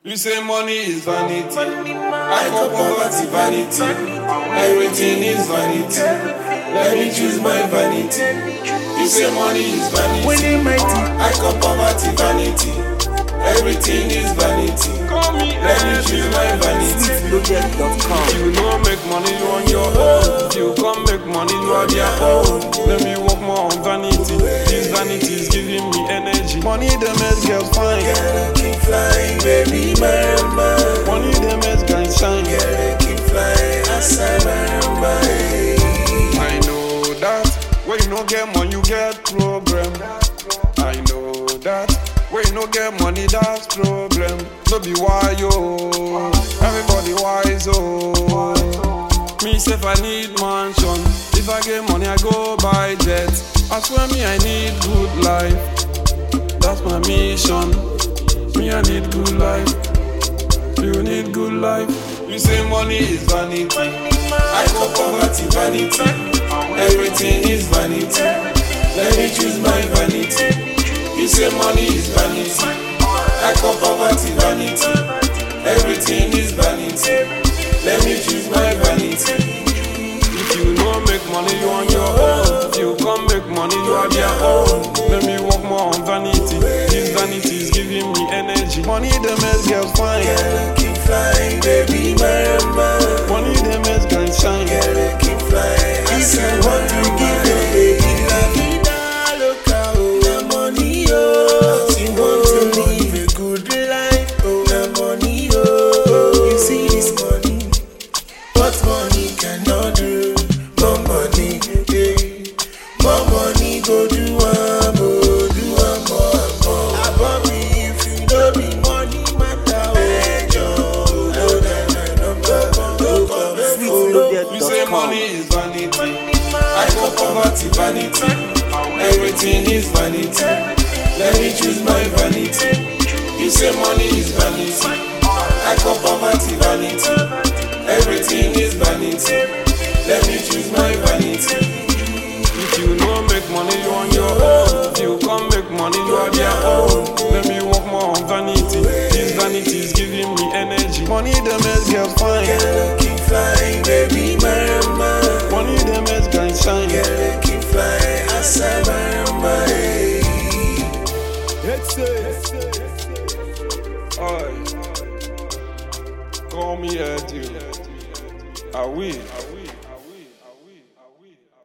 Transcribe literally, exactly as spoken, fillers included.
You say money is vanity. I call poverty vanity. Everything is vanity. Let me choose my vanity. You say money is vanity. I call poverty vanity. Everything is vanity. Let me choose my vanity. If you don't make money, you on your own. If you can't make money, you are their own. Let me work more on vanity. This vanity is giving me energy. Money the makes girls fine. Gotta keep flying, baby, my mind. Money the makes guys shine. Gotta keep flying, outside my mind. I know that when you no get money, you get problem. I know that when you no get money, that's problem. No be why yo, everybody wise oh. Me say if I need mansion, if I get money I go buy jet. I swear me I need good life. That's my mission. Me I need good life. You need good life. You say money is vanity. I call poverty vanity. Everything is vanity. Let me choose my vanity. You say money is vanity. I call poverty vanity. Everything is vanity. Let me choose my vanity. If you don't make money, you on your own. If you can't make money, you are their own. Let me work more on vanity. This vanity is giving me energy. Money the makes girls fine. Gotta keep flying, baby, my mind. Money the makes guys shine. Gotta keep flying. If you want to give it, baby, la vida loca, oh, na money, oh. If you want to live a good life, oh, na money, oh. You see this money, what money cannot do, more money, yeah. More money go do one more, do one more, more. Above me, if you know me, money matter, oh, Joe, oh, na na number, no come, You say money is vanity. I call poverty vanity. Everything is vanity. Let me choose my vanity. You say money is vanity. I call poverty vanity. Everything is vanity. Let me choose my vanity. If you don't make money, you on your own. If you can't make money, you are their own. Let me work more on vanity. This vanity is giving me energy. Money the makes girls fine. gotta keep flying, baby, my mind. Money the makes guys shine. Gotta keep flying, outside my mind. Let's Oi. Call me Eddie. I will.